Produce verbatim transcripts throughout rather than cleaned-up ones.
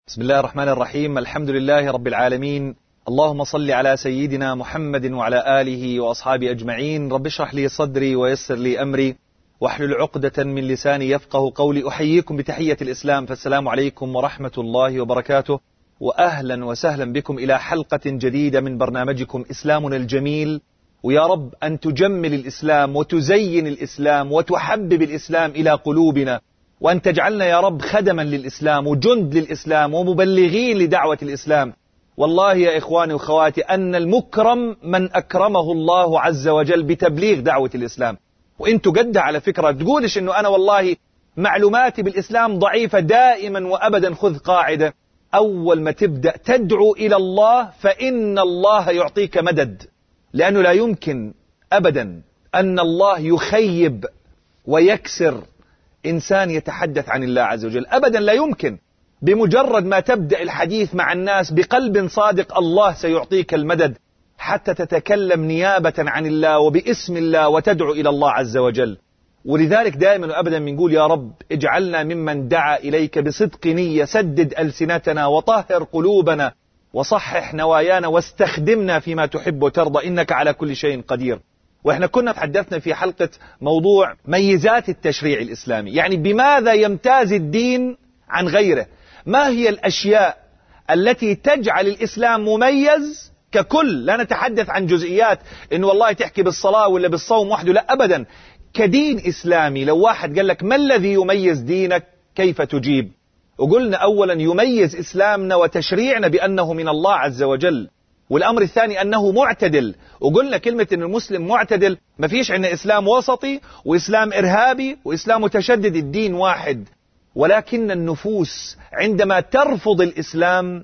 بسم الله الرحمن الرحيم. الحمد لله رب العالمين. اللهم صل على سيدنا محمد وعلى آله وأصحابه أجمعين. رب اشرح لي صدري ويسر لي أمري واحلل عقدة من لساني يفقه قولي. أحييكم بتحية الإسلام، فالسلام عليكم ورحمة الله وبركاته، وأهلا وسهلا بكم إلى حلقة جديدة من برنامجكم إسلامنا الجميل. ويا رب أن تجمل الإسلام وتزين الإسلام وتحبب الإسلام إلى قلوبنا، وأن تجعلنا يا رب خدما للإسلام وجند للإسلام ومبلغين لدعوة الإسلام. والله يا إخواني وأخواتي أن المكرم من أكرمه الله عز وجل بتبليغ دعوة الإسلام. وإنتوا قد على فكرة تقولش إنه أنا والله معلوماتي بالإسلام ضعيفة، دائما وأبدا خذ قاعدة: أول ما تبدأ تدعو إلى الله فإن الله يعطيك مدد، لأنه لا يمكن أبدا أن الله يخيب ويكسر إنسان يتحدث عن الله عز وجل، أبدا لا يمكن. بمجرد ما تبدأ الحديث مع الناس بقلب صادق الله سيعطيك المدد حتى تتكلم نيابة عن الله وباسم الله وتدعو إلى الله عز وجل. ولذلك دائما وأبدا بنقول يا رب اجعلنا ممن دعا إليك بصدق نية، سدد ألسنتنا وطهر قلوبنا وصحح نوايانا واستخدمنا فيما تحب وترضى، إنك على كل شيء قدير. وإحنا كنا تحدثنا في حلقة موضوع ميزات التشريع الإسلامي، يعني بماذا يمتاز الدين عن غيره، ما هي الأشياء التي تجعل الإسلام مميز ككل. لا نتحدث عن جزئيات إن والله تحكي بالصلاة ولا بالصوم وحده، لا أبدا. كدين إسلامي لو واحد قال لك ما الذي يميز دينك كيف تجيب؟ وقلنا أولا يميز إسلامنا وتشريعنا بأنه من الله عز وجل، والأمر الثاني أنه معتدل. وقلنا كلمة أن المسلم معتدل، ما فيش عندنا إسلام وسطي وإسلام إرهابي وإسلام متشدد، الدين واحد. ولكن النفوس عندما ترفض الإسلام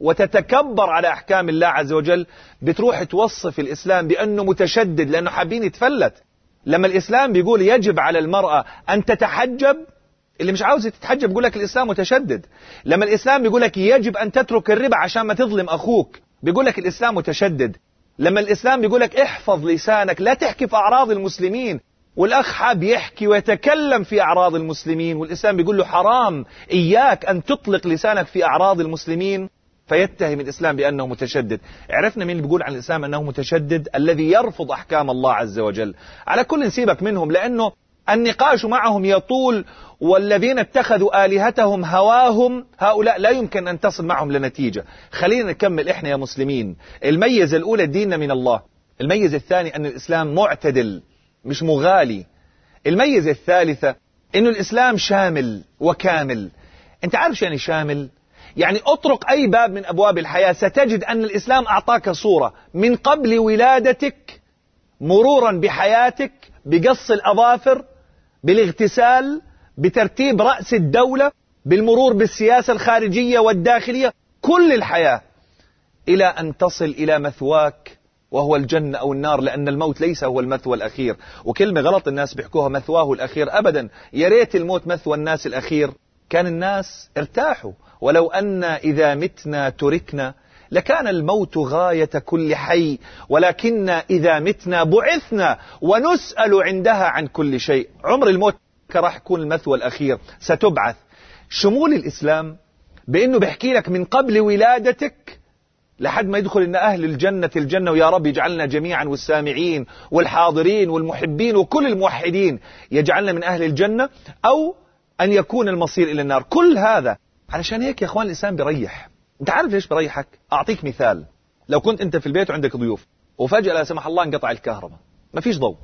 وتتكبر على أحكام الله عز وجل بتروح توصف الإسلام بأنه متشدد، لأنه حابين يتفلت. لما الإسلام بيقول يجب على المرأة أن تتحجب، اللي مش عاوز تتحجب يقول لك الإسلام متشدد. لما الإسلام بيقول لك يجب أن تترك الربا عشان ما تظلم أخوك، بيقول لك الإسلام متشدد. لما الإسلام بيقول لك احفظ لسانك لا تحكي في أعراض المسلمين، والأخ حاب يحكي ويتكلم في أعراض المسلمين، والإسلام بيقول له حرام إياك أن تطلق لسانك في أعراض المسلمين، فيتهم الإسلام بأنه متشدد. عرفنا مين اللي بيقول عن الإسلام أنه متشدد؟ الذي يرفض أحكام الله عز وجل. على كل نسيبك منهم، لأنه النقاش معهم يطول، والذين اتخذوا آلهتهم هواهم هؤلاء لا يمكن أن تصل معهم لنتيجة. خلينا نكمل إحنا يا مسلمين. الميزة الأولى ديننا من الله. الميزة الثانية أن الإسلام معتدل مش مغالي. الميزة الثالثة أن الإسلام شامل وكامل. أنت عارف يعني شامل؟ يعني أطرق أي باب من أبواب الحياة ستجد أن الإسلام أعطاك صورة من قبل ولادتك مرورا بحياتك، بقص الأظافر، بالاغتسال، بترتيب رأس الدولة، بالمرور بالسياسة الخارجية والداخلية، كل الحياة إلى أن تصل إلى مثواك وهو الجنة أو النار، لأن الموت ليس هو المثوى الأخير. وكلمة غلط الناس بيحكوها مثواه الأخير، أبدا. يا ريت الموت مثوى الناس الأخير، كان الناس ارتاحوا. ولو أن إذا متنا تركنا لكان الموت غاية كل حي، ولكن إذا متنا بعثنا ونسأل عندها عن كل شيء. عمر الموت راح يكون المثوى الأخير، ستبعث. شمول الإسلام بأنه بيحكي لك من قبل ولادتك لحد ما يدخل إن أهل الجنة الجنة، ويا رب يجعلنا جميعا، والسامعين والحاضرين والمحبين وكل الموحدين يجعلنا من أهل الجنة، أو أن يكون المصير إلى النار. كل هذا علشان هيك يا أخوان الإسلام بيريح. أنت عارف ليش بريحك؟ أعطيك مثال. لو كنت أنت في البيت وعندك ضيوف وفجأة لا سمح الله انقطع الكهرباء، ما فيش ضوء،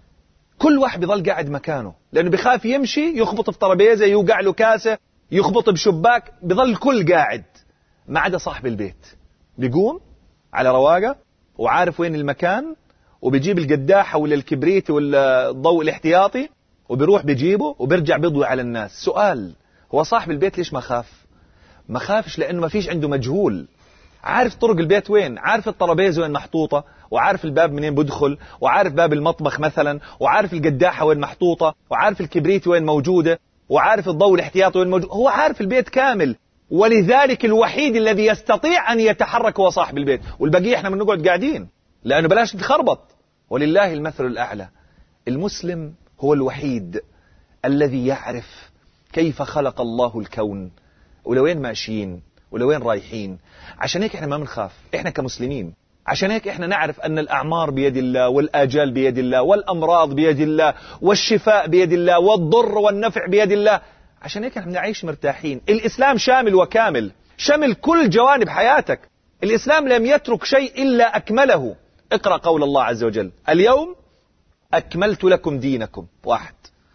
كل واحد بيظل قاعد مكانه، لأنه بخاف يمشي يخبط في طرابيزة، يوقع له كاسة، يخبط بشباك، بيظل الكل قاعد ما عدا صاحب البيت. بيقوم على رواقة وعارف وين المكان، وبيجيب القداحة ولا الكبريت ولا الضوء الاحتياطي، وبيروح بيجيبه وبيرجع بيضوي على الناس. سؤال: هو صاحب البيت ليش ما خاف؟ ما خافش لأنه ما فيش عنده مجهول، عارف طرق البيت وين، عارف الطرابيزة وين محطوطة، وعارف الباب منين بدخل، وعارف باب المطبخ مثلا، وعارف القداحة وين محطوطة، وعارف الكبريت وين موجودة، وعارف الضوء الاحتياطي وين موجود. هو عارف البيت كامل. ولذلك الوحيد الذي يستطيع أن يتحرك هو صاحب البيت، والبقية احنا بنقعد قاعدين لأنه بلاش نتخربط. ولله المثل الأعلى. المسلم هو الوحيد الذي يعرف كيف خلق الله الكون ولوين ماشيين ولوين رايحين. عشان هيك احنا ما بنخاف، احنا كمسلمين. عشان هيك احنا نعرف أن الأعمار بيد الله، والآجال بيد الله، والأمراض بيد الله، والشفاء بيد الله، والضر والنفع بيد الله. عشان هيك احنا بنعيش مرتاحين. الإسلام شامل وكامل، شمل كل جوانب حياتك. الإسلام لم يترك شيء إلا أكمله. اقرأ قول الله عز وجل: اليوم أكملت لكم دينكم، واحد،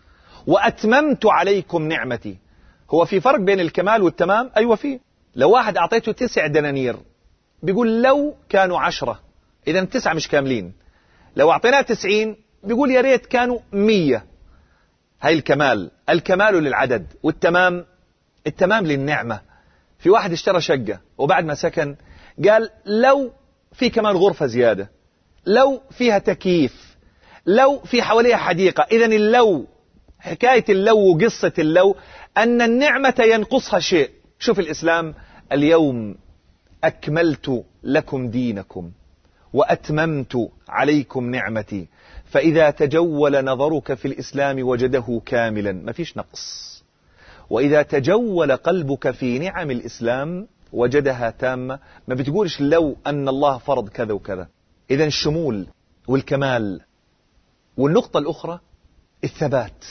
وأتممت عليكم نعمتي. هو في فرق بين الكمال والتمام؟ أيوة فيه. لو واحد أعطيته تسع دنانير بيقول لو كانوا عشرة، إذا تسعة مش كاملين. لو أعطيناه تسعين بيقول يا ريت كانوا مية. هاي الكمال. الكمال للعدد، والتمام التمام للنعمة. في واحد اشترى شقة وبعد ما سكن قال لو في كمان غرفة زيادة، لو فيها تكييف، لو في حواليها حديقة. إذن اللو، حكاية اللو وقصة اللو أن النعمة ينقصها شيء. شوف الإسلام: اليوم أكملت لكم دينكم وأتممت عليكم نعمتي. فإذا تجول نظرك في الإسلام وجده كاملا، ما فيش نقص. وإذا تجول قلبك في نعم الإسلام وجدها تامة. ما بتقولش لو أن الله فرض كذا وكذا. إذن الشمول والكمال. والنقطة الأخرى الثبات،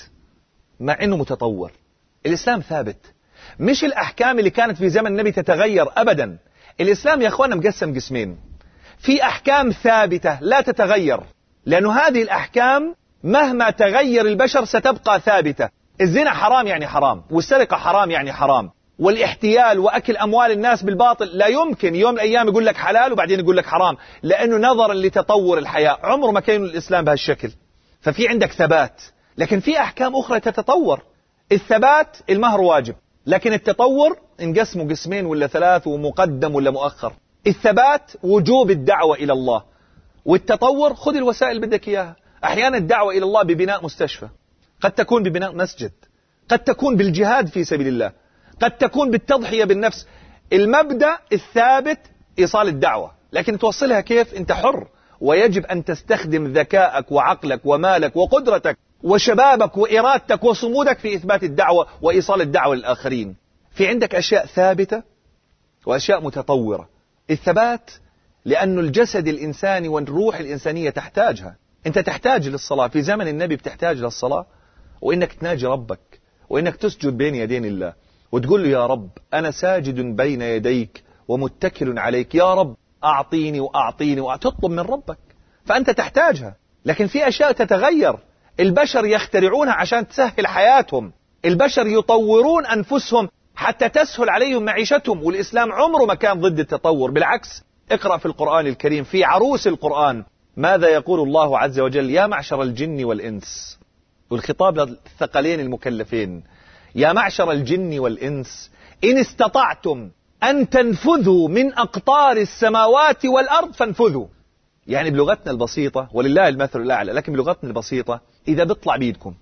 مع أنه متطور. الإسلام ثابت، مش الأحكام اللي كانت في زمن النبي تتغير أبدا. الإسلام يا أخوانا مقسم قسمين: في أحكام ثابتة لا تتغير، لأنه هذه الأحكام مهما تغير البشر ستبقى ثابتة. الزنا حرام يعني حرام، والسرقة حرام يعني حرام، والاحتيال وأكل أموال الناس بالباطل لا يمكن يوم من الأيام يقول لك حلال وبعدين يقول لك حرام، لأنه نظرا لتطور الحياة. عمره ما كان الإسلام بهالشكل. ففي عندك ثبات، لكن في أحكام أخرى تتطور. الثبات المهر واجب، لكن التطور انقسموا قسمين ولا ثلاث، ومقدم ولا مؤخر. الثبات وجوب الدعوة إلى الله، والتطور خذ الوسائل اللي بدك إياها. أحيانا الدعوة إلى الله ببناء مستشفى، قد تكون ببناء مسجد، قد تكون بالجهاد في سبيل الله، قد تكون بالتضحية بالنفس. المبدأ الثابت إيصال الدعوة، لكن توصلها كيف أنت حر. ويجب أن تستخدم ذكائك وعقلك ومالك وقدرتك وشبابك وإرادتك وصمودك في إثبات الدعوة وإيصال الدعوة للآخرين. في عندك أشياء ثابتة وأشياء متطورة. الثبات لأن الجسد الإنساني والروح الإنسانية تحتاجها. أنت تحتاج للصلاة، في زمن النبي بتحتاج للصلاة، وإنك تناجي ربك، وإنك تسجد بين يدين الله وتقول له يا رب أنا ساجد بين يديك ومتكل عليك، يا رب أعطيني وأعطيني، وتطلب من ربك، فأنت تحتاجها. لكن في أشياء تتغير، البشر يخترعونها عشان تسهل حياتهم، البشر يطورون أنفسهم حتى تسهل عليهم معيشتهم. والإسلام عمره ما كان ضد التطور، بالعكس. اقرأ في القرآن الكريم في عروس القرآن ماذا يقول الله عز وجل: يا معشر الجن والإنس، والخطاب للثقلين المكلفين، يا معشر الجن والإنس إن استطعتم أن تنفذوا من أقطار السماوات والأرض فانفذوا. يعني بلغتنا البسيطة، ولله المثل الأعلى، لكن بلغتنا البسيطة إذا بيطلع بيدكم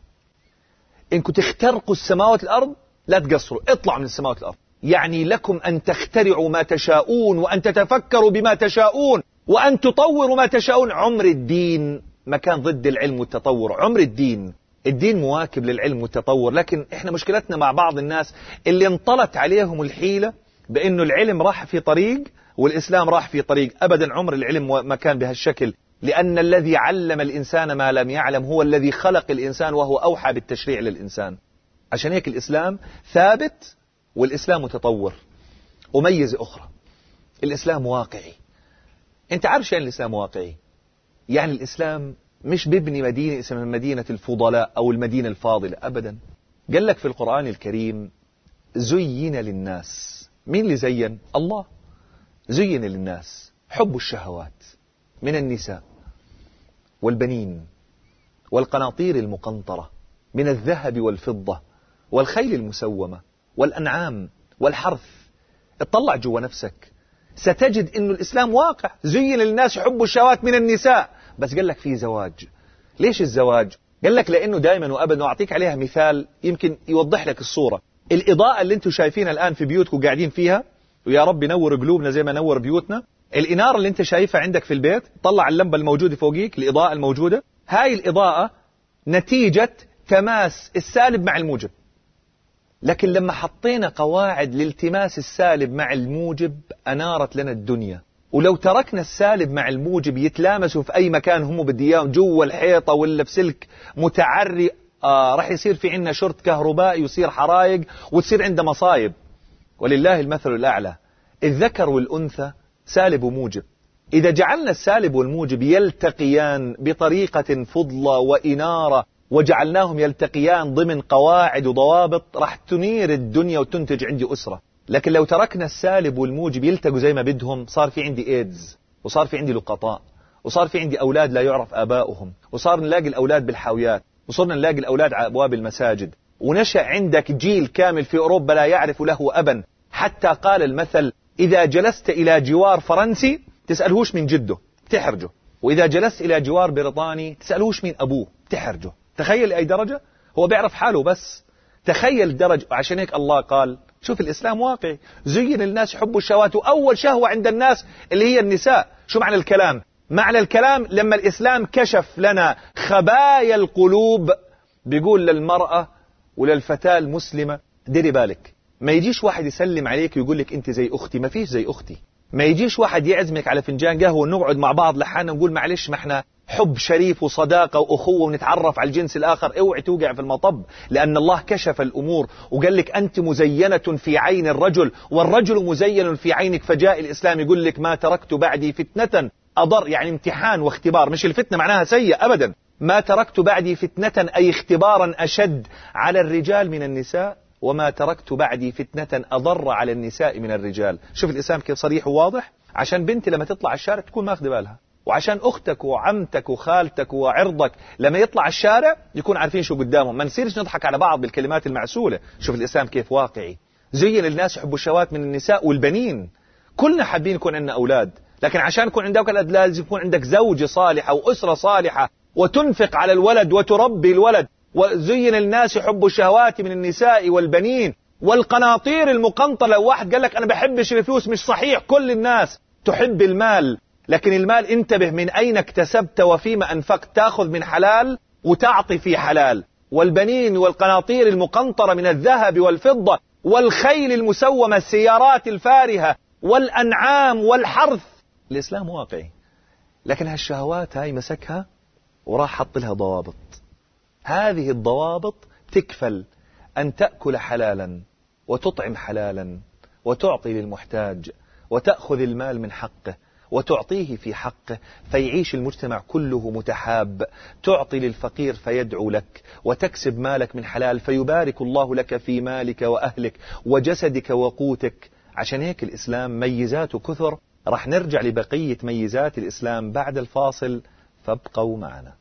إنكم تخترقوا السماوات والأرض لا تقصروا، اطلعوا من السماوات والأرض. يعني لكم أن تخترعوا ما تشاءون، وأن تتفكروا بما تشاءون، وأن تطوروا ما تشاءون. عمر الدين ما كان ضد العلم والتطور، عمر الدين الدين مواكب للعلم والتطور. لكن احنا مشكلتنا مع بعض الناس اللي انطلت عليهم الحيلة بأنه العلم راح في طريق والإسلام راح في طريق. أبدا، عمر العلم ما كان بهالشكل، لأن الذي علم الإنسان ما لم يعلم هو الذي خلق الإنسان، وهو أوحى بالتشريع للإنسان. عشان هيك الإسلام ثابت والإسلام متطور. وميزة أخرى، الإسلام واقعي. أنت عارف شيء الإسلام واقعي؟ يعني الإسلام مش بيبني مدينة اسمها مدينة الفضلاء أو المدينة الفاضلة، أبدا. قال لك في القرآن الكريم: زين للناس. مين اللي زين؟ الله. زين للناس حب الشهوات من النساء والبنين والقناطير المقنطرة من الذهب والفضة والخيل المسومة والأنعام والحرث. اطلع جوا نفسك ستجد أن الإسلام واقع. زين للناس حب الشهوات من النساء، بس قال لك في زواج. ليش الزواج؟ قال لك لأنه دائما وأبدا، وأعطيك عليها مثال يمكن يوضح لك الصورة. الإضاءة اللي انتم شايفينها الآن في بيوتكم قاعدين فيها، ويا رب ينور قلوبنا زي ما نور بيوتنا. الإنارة اللي انت شايفها عندك في البيت، طلع اللمبة الموجودة فوقيك، الإضاءة الموجودة، هاي الإضاءة نتيجة تماس السالب مع الموجب. لكن لما حطينا قواعد لالتماس السالب مع الموجب أنارت لنا الدنيا. ولو تركنا السالب مع الموجب يتلامسوا في أي مكان هم بدي إياهم، جوا الحيطة ولا في سلك متعري، آه راح يصير في عندنا شرط كهربائي ويصير حرايق وتصير عندنا مصايب. ولله المثل الأعلى. الذكر والأنثى سالب وموجب، إذا جعلنا السالب والموجب يلتقيان بطريقة فضلة وإنارة وجعلناهم يلتقيان ضمن قواعد وضوابط راح تنير الدنيا وتنتج عندي أسرة. لكن لو تركنا السالب والموجب يلتقوا زي ما بدهم، صار في عندي إيدز، وصار في عندي لقطاء، وصار في عندي أولاد لا يعرف آباؤهم، وصار نلاقي الأولاد بالحاويات، وصرنا نلاقي الأولاد على أبواب المساجد، ونشأ عندك جيل كامل في أوروبا لا يعرف له أبا. حتى قال المثل: إذا جلست إلى جوار فرنسي تسألهوش من جده تحرجه، وإذا جلست إلى جوار بريطاني تسألهوش من أبوه تحرجه. تخيل أي درجة، هو بيعرف حاله بس. تخيل درجة. عشان هيك الله قال، شوف الإسلام واقعي، زين الناس حب الشهوات، وأول شهوة عند الناس اللي هي النساء. شو معنى الكلام؟ معنى الكلام لما الإسلام كشف لنا خبايا القلوب، بيقول للمرأة وللفتاة المسلمة: ديري بالك، ما يجيش واحد يسلم عليك ويقول لك أنت زي أختي، ما فيش زي أختي. ما يجيش واحد يعزمك على فنجان قهوة ونقعد مع بعض لحالنا ونقول معلش ما احنا حب شريف وصداقة وأخوة ونتعرف على الجنس الآخر. اوعي توقع في المطب، لأن الله كشف الأمور وقال لك أنت مزينة في عين الرجل والرجل مزين في عينك. فجاء الإسلام يقول لك: ما تركت بعدي فتنة أضر، يعني امتحان واختبار، مش الفتنة معناها سيء أبدا. ما تركت بعدي فتنة أي اختبارا أشد على الرجال من النساء، وما تركت بعدي فتنة أضر على النساء من الرجال. شوف الإسلام كيف صريح وواضح، عشان بنتي لما تطلع الشارع تكون ماخذة بالها، وعشان أختك وعمتك وخالتك وعرضك لما يطلع الشارع يكون عارفين شو قدامهم، ما نصيرش نضحك على بعض بالكلمات المعسولة. شوف الإسلام كيف واقعي. زين الناس يحبوا الشهوات من النساء والبنين. كلنا حابين يكون عندنا أولاد، لكن عشان يكون عندك أولاد لازم يكون عندك زوجة صالحة وأسرة صالحة وتنفق على الولد وتربي الولد. وزين الناس يحبوا الشهوات من النساء والبنين والقناطير المقنطرة. لو واحد قال لك أنا بحبش الفلوس، مش صحيح، كل الناس تحب المال، لكن المال انتبه من أين اكتسبت وفيما أنفقت. تأخذ من حلال وتعطي في حلال. والبنين والقناطير المقنطرة من الذهب والفضة والخيل المسومة، السيارات الفارهة والأنعام والحرث. الإسلام واقعي، لكن هالشهوات هاي مسكها وراح حط لها ضوابط. هذه الضوابط تكفل أن تأكل حلالا وتطعم حلالا وتعطي للمحتاج وتأخذ المال من حقه وتعطيه في حقه، فيعيش المجتمع كله متحاب. تعطي للفقير فيدعو لك، وتكسب مالك من حلال فيبارك الله لك في مالك وأهلك وجسدك وقوتك. عشان هيك الإسلام ميزاته كثر. رح نرجع لبقية ميزات الإسلام بعد الفاصل، فابقوا معنا.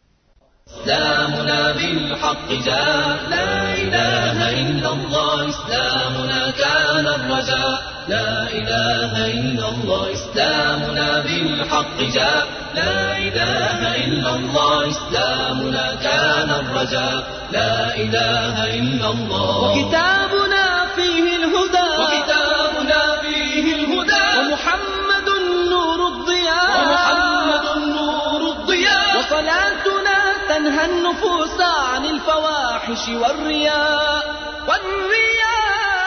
إسلامنا بالحق جاء، لا إله إلا الله. إسلامنا كان الرجاء، لا إله إلا الله. إسلامنا بالحق جاء، لا إله إلا الله. إسلامنا كان الرجاء، لا إله إلا الله. وكتابنا فيه الهدى، وكتابنا فيه الهدى، ومحمد نور الضياء، ومحمد نور الضياء. وصلاتنا تنهى النفوس عن الفواحش والرياء والرياء.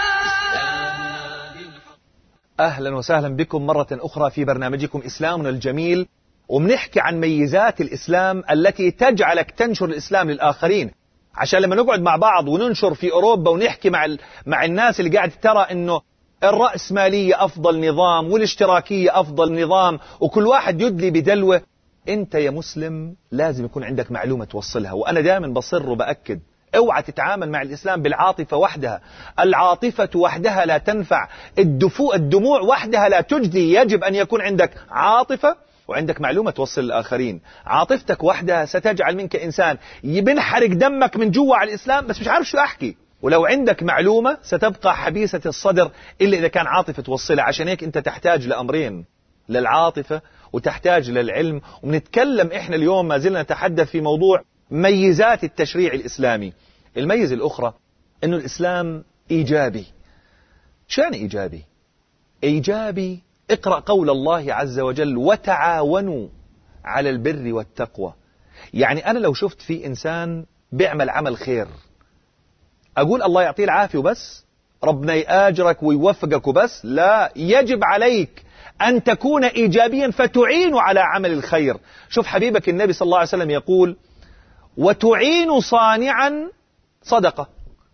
أهلا وسهلا بكم مرة أخرى في برنامجكم إسلامنا الجميل، وبنحكي عن ميزات الإسلام التي تجعلك تنشر الإسلام للآخرين. عشان لما نقعد مع بعض وننشر في أوروبا ونحكي مع مع الناس اللي قاعد ترى إنه الرأسمالية أفضل نظام والاشتراكية أفضل نظام وكل واحد يدلي بدلوه، أنت يا مسلم لازم يكون عندك معلومة توصلها. وأنا دائما بصر وبأكد: اوعى تتعامل مع الإسلام بالعاطفة وحدها. العاطفة وحدها لا تنفع، الدفوع الدموع وحدها لا تجدي. يجب أن يكون عندك عاطفة وعندك معلومة توصل للآخرين. عاطفتك وحدها ستجعل منك إنسان بنحرق دمك من جوا على الإسلام بس مش عارف شو أحكي. ولو عندك معلومة ستبقى حبيسة الصدر إلا إذا كان عاطفة توصلها. عشان هيك أنت تحتاج لأمرين، للعاطفة وتحتاج للعلم. ونتكلم إحنا اليوم ما زلنا نتحدث في موضوع ميزات التشريع الإسلامي. الميزة الأخرى أنه الإسلام إيجابي. شو يعني إيجابي؟ إيجابي اقرأ قول الله عز وجل: وتعاونوا على البر والتقوى. يعني أنا لو شفت في إنسان بيعمل عمل خير أقول الله يعطيه العافية وبس، ربنا يأجرك ويوفقك وبس؟ لا، يجب عليك أن تكون إيجابيا فتعين على عمل الخير. شوف حبيبك النبي صلى الله عليه وسلم يقول: وتعين صانعا صدقة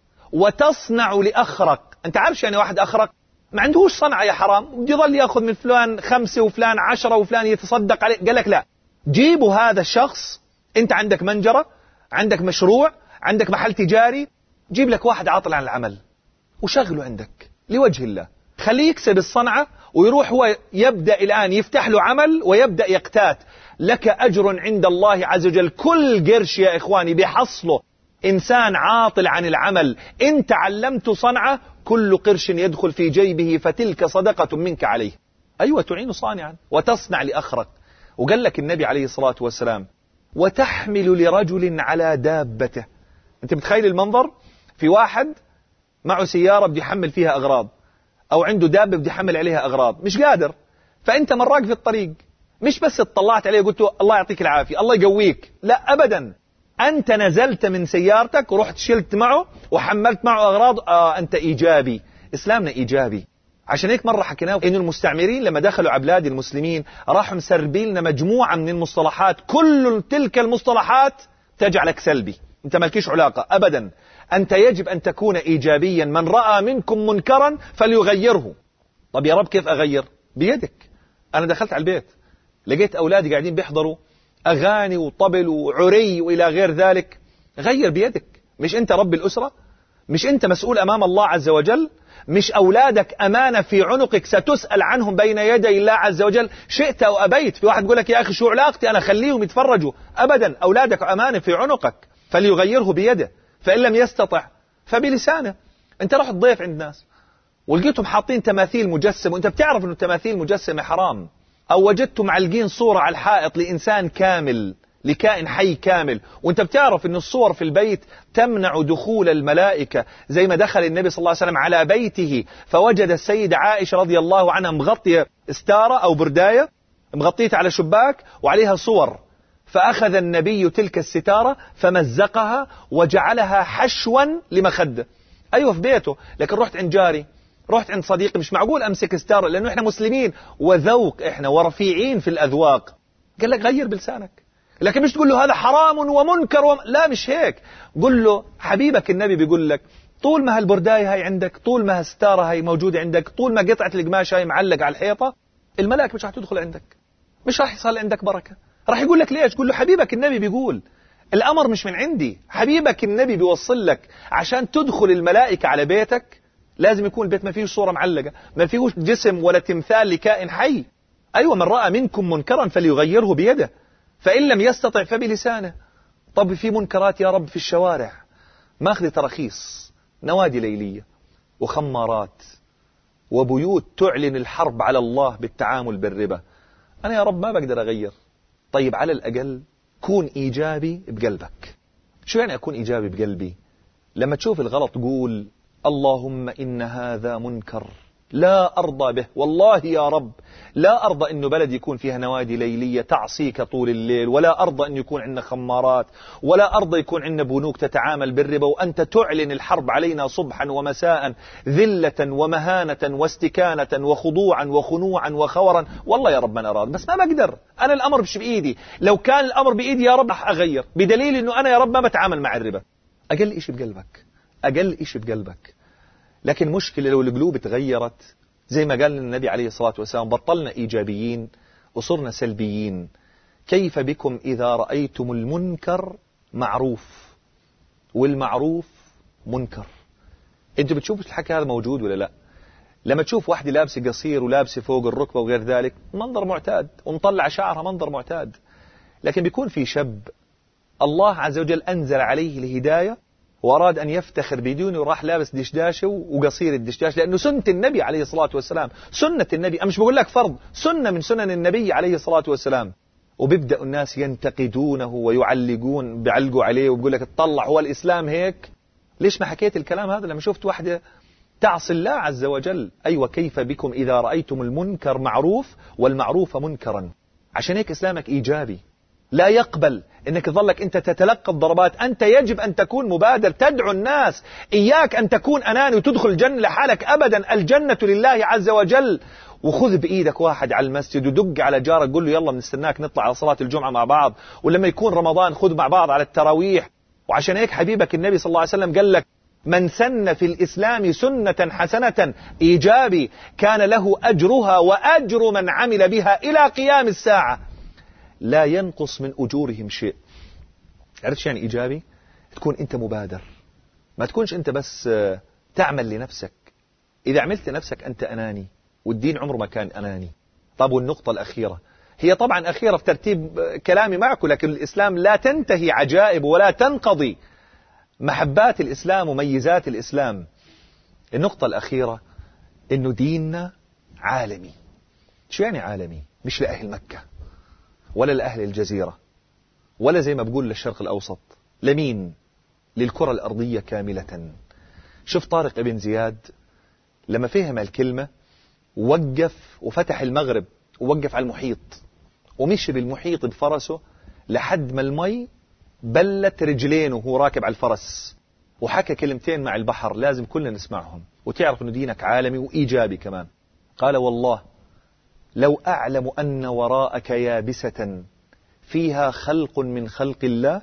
وتصنع لأخرق. أنت عارف يعني واحد أخرق ما عندهوش صنعة يا حرام، يظل يأخذ من فلان خمسة وفلان عشرة وفلان يتصدق عليه. قال لك لا، جيبوا هذا الشخص، أنت عندك منجرة، عندك مشروع، عندك محل تجاري، جيب لك واحد عاطل عن العمل وشغله عندك لوجه الله، خليه يكسب الصنعة ويروح هو يبدأ الآن يفتح له عمل ويبدأ يقتات. لك أجر عند الله عز وجل. كل قرش يا إخواني بحصله إنسان عاطل عن العمل إن تعلمت صنعة، كل قرش يدخل في جيبه فتلك صدقة منك عليه. أيوة، تعين صانعا وتصنع لأخرك. وقال لك النبي عليه الصلاة والسلام: وتحمل لرجل على دابته. أنت بتخيل المنظر؟ في واحد معه سيارة بدي يحمل فيها أغراض، أو عنده دابة بدي يحمل عليها أغراض، مش قادر، فأنت مراك في الطريق، مش بس اطلعت عليه وقلت الله يعطيك العافية الله يقويك، لا أبدا، أنت نزلت من سيارتك ورحت شلت معه وحملت معه أغراض. آه أنت إيجابي. إسلامنا إيجابي. عشان هيك مرة حكيناه إن المستعمرين لما دخلوا على بلاد المسلمين راحوا مسربين لنا مجموعة من المصطلحات، كل تلك المصطلحات تجعلك سلبي، أنت مالكيش علاقة أبدا. أنت يجب أن تكون إيجابيا. من رأى منكم منكرا فليغيره. طب يا رب كيف أغير؟ بيدك. أنا دخلت على البيت لقيت أولادي قاعدين بيحضروا أغاني وطبل وعري وإلى غير ذلك. غير بيدك. مش أنت رب الأسرة؟ مش أنت مسؤول أمام الله عز وجل؟ مش أولادك أمانة في عنقك ستسأل عنهم بين يدي الله عز وجل شئت أو أبيت؟ في واحد يقول لك يا أخي شو علاقتي أنا خليهم يتفرجوا. أبدا، أولادك أمانة في عنقك، فليغيره بيده، فإن لم يستطع فبلسانه. أنت رحت ضيف عند ناس ولقيتهم حاطين تماثيل مجسم، وأنت بتعرف أنه التماثيل مجسمة حرام، أو وجدتم معلقين صورة على الحائط لإنسان كامل، لكائن حي كامل، وأنت بتعرف أن الصور في البيت تمنع دخول الملائكة، زي ما دخل النبي صلى الله عليه وسلم على بيته فوجد السيدة عائشة رضي الله عنها مغطية استارة أو برداية مغطية على شباك وعليها صور، فأخذ النبي تلك الستارة فمزقها وجعلها حشوا لمخدة. أيوة في بيته، لكن رحت عند جاري، رحت عند صديقي، مش معقول أمسك ستارة، لأنه إحنا مسلمين وذوق، إحنا ورفيعين في الأذواق. قال لك غير بلسانك، لكن مش تقول له هذا حرام ومنكر وم... لا مش هيك. قل له حبيبك النبي بيقول لك طول ما هالبرداية هاي عندك، طول ما هالستارة هاي موجودة عندك، طول ما قطعة القماش هاي معلق على الحيطة، الملائكة مش راح تدخل عندك، مش راح يصل عندك بركة. راح يقول لك ليش؟ قل له حبيبك النبي بيقول الأمر مش من عندي، حبيبك النبي بيوصل لك عشان تدخل الملائكة على بيتك لازم يكون البيت ما فيه صورة معلقة، ما فيه جسم ولا تمثال لكائن حي. أيوة، من رأى منكم منكرا فليغيره بيده، فإن لم يستطع فبلسانه. طب في منكرات يا رب في الشوارع، ماخذ تراخيص، نوادي ليلية وخمارات وبيوت تعلن الحرب على الله بالتعامل بالربا. أنا يا رب ما بقدر أغير. طيب على الأقل كون إيجابي بقلبك. شو يعني أكون إيجابي بقلبي؟ لما تشوف الغلط قول اللهم إن هذا منكر لا أرضى به، والله يا رب لا أرضى أنه بلد يكون فيها نوادي ليلية تعصيك طول الليل، ولا أرضى أن يكون عندنا خمارات، ولا أرضى يكون عندنا بنوك تتعامل بالربا وأنت تعلن الحرب علينا صبحا ومساء ذلة ومهانة واستكانة وخضوعا وخنوعا وخورا. والله يا رب ما أنا راضي، بس ما بقدر، أنا الأمر مش بإيدي. لو كان الأمر بإيدي يا رب أغير، بدليل أنه أنا يا رب ما بتعامل مع الربا. أقل إشي بقلبك، أقل إشي بقلبك. لكن مشكلة لو القلوب تغيرت زي ما قال النبي عليه الصلاة والسلام بطلنا إيجابيين وصرنا سلبيين. كيف بكم إذا رأيتم المنكر معروف والمعروف منكر؟ أنتوا بتشوفوا الحكي هذا موجود ولا لا؟ لما تشوف واحدة لابسة قصير ولابسة فوق الركبة وغير ذلك منظر معتاد، ومطلع شعرها منظر معتاد. لكن بيكون في شاب الله عز وجل أنزل عليه الهداية وأراد أن يفتخر بدونه وراح لابس دشداشة وقصير الدشداش، لأنه سنة النبي عليه الصلاة والسلام، سنة النبي، أنا مش بقول لك فرض، سنة من سنن النبي عليه الصلاة والسلام. وبيبدأ الناس ينتقدونه ويعلقون بيعلقوا عليه وبيقول لك اطلع هو الإسلام هيك. ليش ما حكيت الكلام هذا لما شفت واحدة تعصي الله عز وجل؟ أيوة، كيف بكم إذا رأيتم المنكر معروف والمعروف منكرا. عشان هيك إسلامك إيجابي. لا يقبل انك تظلك انت تتلقى الضربات. انت يجب ان تكون مبادر، تدعو الناس. اياك ان تكون اناني وتدخل الجنة لحالك ابدا، الجنة لله عز وجل. وخذ بايدك واحد على المسجد ودق على جارك، قل له يلا بنستناك نطلع على صلاة الجمعة مع بعض، ولما يكون رمضان خذ مع بعض على التراويح. وعشان هيك حبيبك النبي صلى الله عليه وسلم قال لك من سن في الإسلام سنة حسنة إيجابي كان له أجرها وأجر من عمل بها إلى قيام الساعة لا ينقص من أجورهم شيء. عرفت يعني إيجابي؟ تكون أنت مبادر، ما تكونش أنت بس تعمل لنفسك. إذا عملت لنفسك أنت أناني، والدين عمره ما كان أناني. طب والنقطة الأخيرة هي طبعا أخيرة في ترتيب كلامي معكم، لكن الإسلام لا تنتهي عجائب ولا تنقضي محبات الإسلام وميزات الإسلام. النقطة الأخيرة إنه ديننا عالمي. شو يعني عالمي؟ مش لأهل مكة ولا لأهل الجزيرة ولا زي ما بقول للشرق الأوسط، لمين؟ للكرة الأرضية كاملة. شوف طارق ابن زياد لما فهم الكلمة وقف وفتح المغرب ووقف على المحيط ومشي بالمحيط بفرسه لحد ما المي بلت رجلينه وهو راكب على الفرس، وحكى كلمتين مع البحر لازم كلنا نسمعهم وتعرف أنه دينك عالمي وإيجابي كمان. قال والله لو أعلم أن وراءك يابسة فيها خلق من خلق الله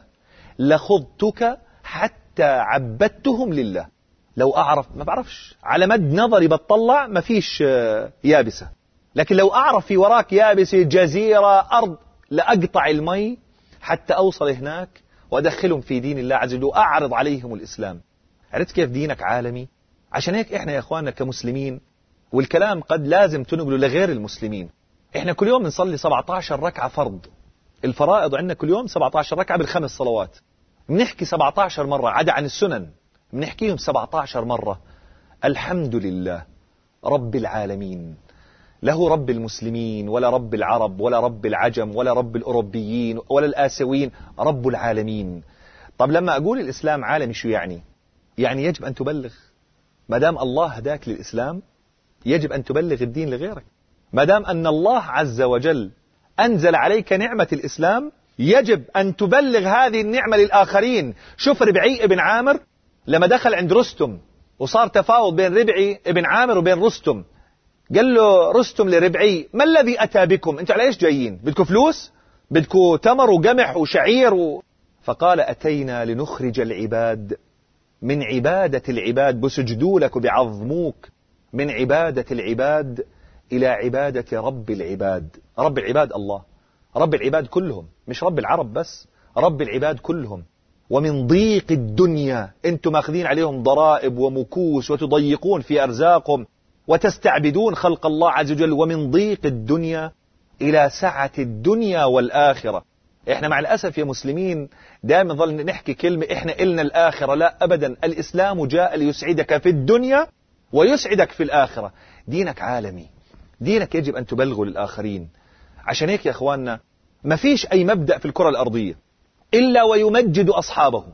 لخضتك حتى عبدتهم لله. لو أعرف، ما بعرفش، على مد نظري بتطلع ما فيش يابسة، لكن لو أعرف في وراك يابسة جزيرة أرض لأقطع المي حتى أوصل هناك وأدخلهم في دين الله عز وجل وأعرض عليهم الإسلام. عرفت كيف دينك عالمي؟ عشان هيك إحنا يا إخواننا كمسلمين، والكلام قد لازم تنقله لغير المسلمين، إحنا كل يوم نصلي سبعة عشر ركعة فرض. الفرائض عندنا كل يوم سبعة عشر ركعة بالخمس صلوات، بنحكي سبعة عشر مرة عدا عن السنن، بنحكيهم سبعة عشر مرة. الحمد لله رب العالمين، له رب المسلمين ولا رب العرب ولا رب العجم ولا رب الأوروبيين ولا الآسيويين، رب العالمين. طب لما أقول الإسلام عالمي شو يعني؟ يعني يجب أن تبلغ. ما دام الله هداك للإسلام يجب أن تبلغ الدين لغيرك. ما دام أن الله عز وجل أنزل عليك نعمة الإسلام يجب أن تبلغ هذه النعمة للآخرين. شوف ربعي ابن عامر لما دخل عند رستم وصار تفاوض بين ربعي ابن عامر وبين رستم، قال له رستم لربعي ما الذي أتى بكم؟ أنتوا على إيش جايين؟ بدكم فلوس؟ بدكم تمر وقمح وشعير و... فقال أتينا لنخرج العباد من عبادة العباد، بسجدوا لك وبعظموك، من عبادة العباد إلى عبادة رب العباد. رب العباد الله، رب العباد كلهم، مش رب العرب بس، رب العباد كلهم. ومن ضيق الدنيا، أنتم ماخذين عليهم ضرائب ومكوس وتضيقون في أرزاقهم وتستعبدون خلق الله عز وجل. ومن ضيق الدنيا إلى سعة الدنيا والآخرة. إحنا مع الأسف يا مسلمين دائما نظل نحكي كلمة إحنا إلنا الآخرة. لا أبدا، الإسلام جاء ليسعدك في الدنيا ويسعدك في الآخرة. دينك عالمي، دينك يجب أن تبلغه للآخرين. عشان هيك يا أخواننا ما فيش أي مبدأ في الكرة الأرضية إلا ويمجد أصحابه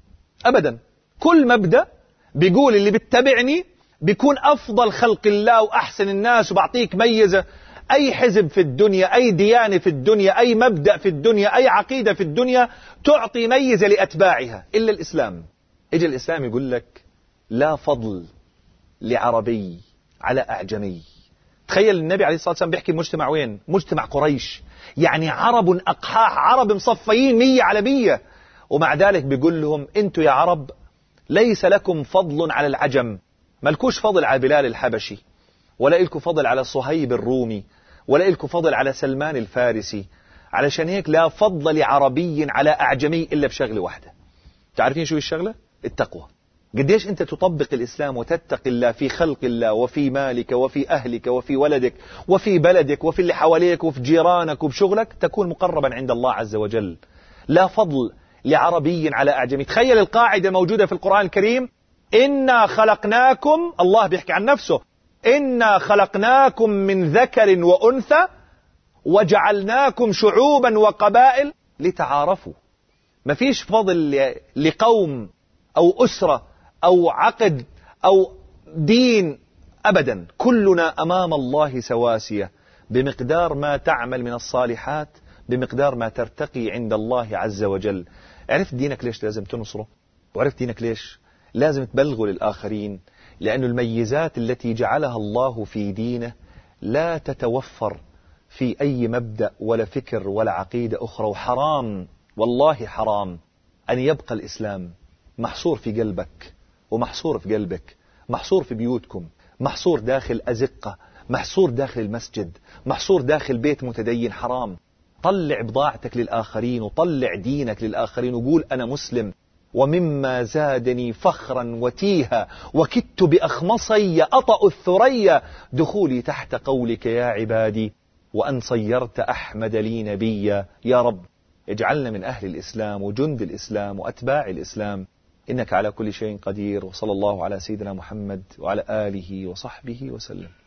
أبدا. كل مبدأ بيقول اللي بتتبعني بيكون أفضل خلق الله وأحسن الناس وبعطيك ميزة. أي حزب في الدنيا، أي ديانة في الدنيا، أي مبدأ في الدنيا، أي عقيدة في الدنيا تعطي ميزة لأتباعها إلا الإسلام. إجا الإسلام يقول لك لا فضل لعربي على أعجمي. تخيل النبي عليه الصلاة والسلام بيحكي مجتمع وين؟ مجتمع قريش، يعني عرب أقحاح، عرب مصفيين مية على مية، ومع ذلك بيقول لهم أنتوا يا عرب ليس لكم فضل على العجم. ملكوش فضل على بلال الحبشي، ولا إلكم فضل على صهيب الرومي، ولا إلكم فضل على سلمان الفارسي. علشان هيك لا فضل لعربي على أعجمي إلا بشغلة واحدة. تعرفين شو الشغلة؟ التقوى. قديش أنت تطبق الإسلام وتتقي الله في خلق الله وفي مالك وفي أهلك وفي ولدك وفي بلدك وفي اللي حواليك وفي جيرانك وبشغلك، تكون مقربا عند الله عز وجل. لا فضل لعربي على أعجمي. تخيل القاعدة موجودة في القرآن الكريم: إنا خلقناكم، الله بيحكي عن نفسه، إنا خلقناكم من ذكر وأنثى وجعلناكم شعوبا وقبائل لتعارفوا. ما فيش فضل لقوم أو أسرة أو عقد أو دين أبدا. كلنا أمام الله سواسية بمقدار ما تعمل من الصالحات، بمقدار ما ترتقي عند الله عز وجل. عرفت دينك ليش لازم تنصره، وعرفت دينك ليش لازم تبلغه للآخرين، لأن الميزات التي جعلها الله في دينه لا تتوفر في أي مبدأ ولا فكر ولا عقيدة أخرى. وحرام والله حرام أن يبقى الإسلام محصور في قلبك ومحصور في قلبك، محصور في بيوتكم، محصور داخل أزقة، محصور داخل المسجد، محصور داخل بيت متدين. حرام. طلع بضاعتك للآخرين وطلع دينك للآخرين وقول أنا مسلم. ومما زادني فخرا وتيها وكدت بأخمصي أطأ الثريا دخولي تحت قولك يا عبادي وأن صيرت أحمد لي نبيا. يا رب اجعلنا من أهل الإسلام وجند الإسلام وأتباع الإسلام، إنك على كل شيء قدير. وصلى الله على سيدنا محمد وعلى آله وصحبه وسلم.